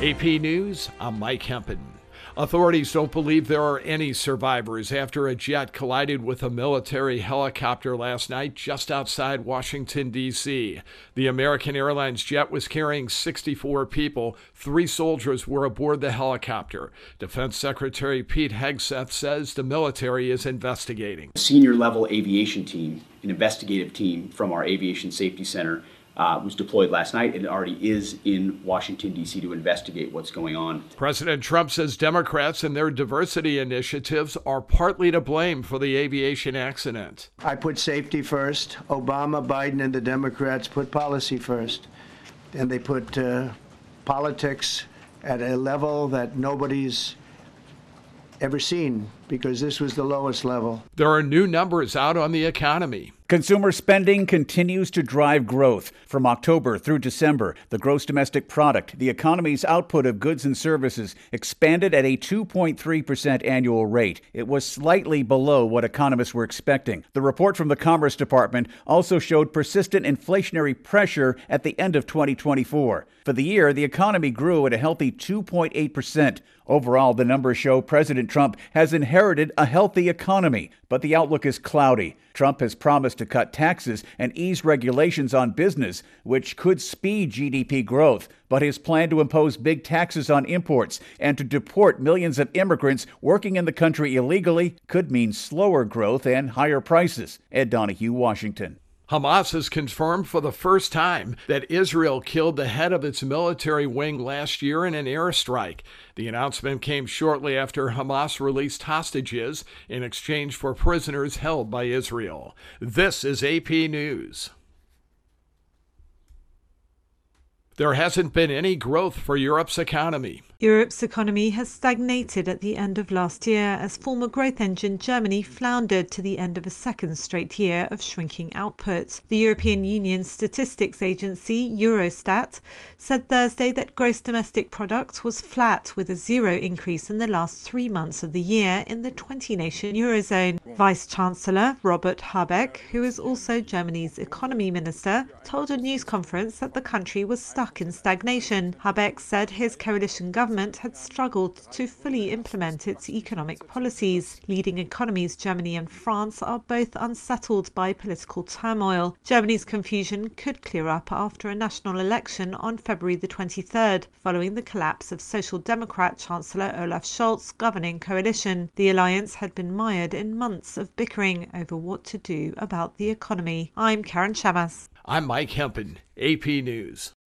AP News, I'm Mike Hempen. Authorities don't believe there are any survivors after a jet collided with a military helicopter last night just outside Washington, D.C. The American Airlines jet was carrying 64 people. 3 soldiers were aboard the helicopter. Defense Secretary Pete Hegseth says the military is investigating. A senior level aviation team, an investigative team from our Aviation Safety Center, was deployed last night and already is in Washington, D.C. to investigate what's going on. President Trump says Democrats and their diversity initiatives are partly to blame for the aviation accident. I put safety first. Obama, Biden, and the Democrats put policy first. And they put politics at a level that nobody's ever seen, because this was the lowest level. There are new numbers out on the economy. Consumer spending continues to drive growth. From October through December, the gross domestic product, the economy's output of goods and services, expanded at a 2.3% annual rate. It was slightly below what economists were expecting. The report from the Commerce Department also showed persistent inflationary pressure at the end of 2024. For the year, the economy grew at a healthy 2.8%. Overall, the numbers show President Trump has inherited a healthy economy, but the outlook is cloudy. Trump has promised to cut taxes and ease regulations on business, which could speed GDP growth. But his plan to impose big taxes on imports and to deport millions of immigrants working in the country illegally could mean slower growth and higher prices. Ed Donahue, Washington. Hamas has confirmed for the first time that Israel killed the head of its military wing last year in an airstrike. The announcement came shortly after Hamas released hostages in exchange for prisoners held by Israel. This is AP News. There hasn't been any growth for Europe's economy. Europe's economy has stagnated at the end of last year as former growth engine Germany floundered to the end of a second straight year of shrinking output. The European Union statistics agency Eurostat said Thursday that gross domestic product was flat with a 0 increase in the last 3 months of the year in the 20-nation Eurozone. Vice-Chancellor Robert Habeck, who is also Germany's economy minister, told a news conference that the country was stuck in stagnation. Habeck said his coalition government had struggled to fully implement its economic policies. Leading economies Germany and France are both unsettled by political turmoil. Germany's confusion could clear up after a national election on February the 23rd, following the collapse of Social Democrat Chancellor Olaf Scholz's governing coalition. The alliance had been mired in months of bickering over what to do about the economy. I'm Karen Shamas. I'm Mike Hempen, AP News.